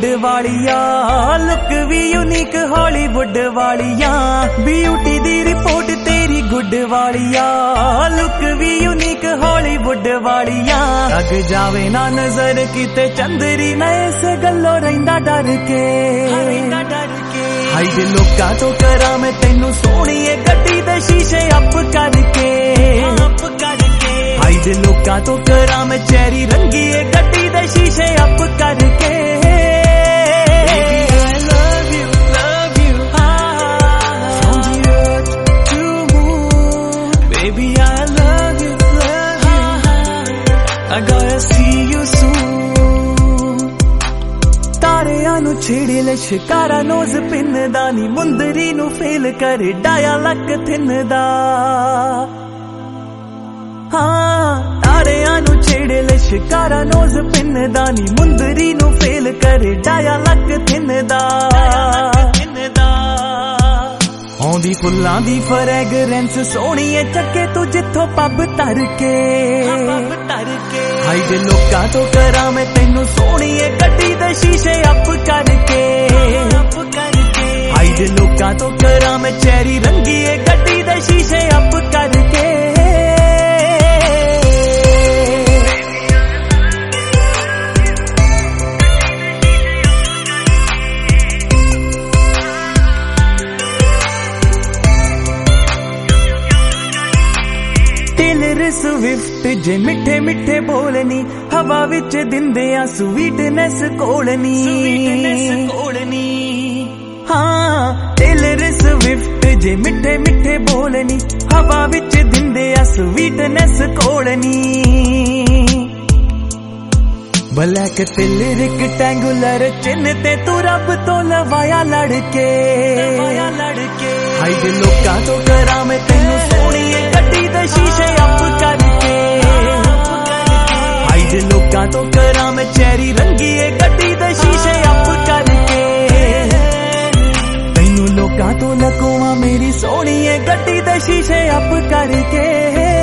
Walia look भी unique Hollywood वालिया beauty दी रिपोर्ट तेरी गुड वालिया लुक भी यूनिक हॉलीवुड वालिया लग जावे ना नजर किते चंदरी ना इस गल्लों रहिंदा डर के हाई दे लोकां तो करा मैं तैनू सोहणीए गड्डी दे शीशे अप करके हाई दे लोकां तो करा मैं चेरी रंगीए गड्डी दे शीशे अप करके Baby, I love you, I gotta see you soon. तारियां नू छेड़े ले शिकारा नोज पिनदा नी मुंदरी नू फेल करे डाया लक थिनदा हाँ तारियां नू छेड़े ले शिकारा नोज पिनदा नी मुंदरी नू फेल करे डाया लक थिनदा औंदी फुल्लां दी फ्रैगरेंस सोहणीए चक्के तू जिथों पब तर के हाई दे लोकां तो करा मैं तैनू सोहणीए गड्डी दे शीशे अप करके हाई दे लोकां तो करा मैं चेरी रंगीए गड्डी दे शीशे अप करके स्विफ्ट जे मिठे मिठे बोलनी हवा विच दिंदे आ स्वीटनेस कोलनी हाँ टेलर स्विफ्ट जे मिठे मिठे बोलनी हवा विच दिंदे आ स्वीटनेस कोलनी ब्लैक तिल रेक्टेंगुलर चिन्ह ते तू रब तो लवाया लड़के हाई दे लोकां तो करा मैं तैनू सोहणीए गड्डी दे शीशे अप करके हाई दे लोकां तो करा मैं चेरी रंगीए गड्डी दे शीशे अप करके तैनू लोकां तो लकोवां मेरी सोहणीए गड्डी दे शीशे अप करके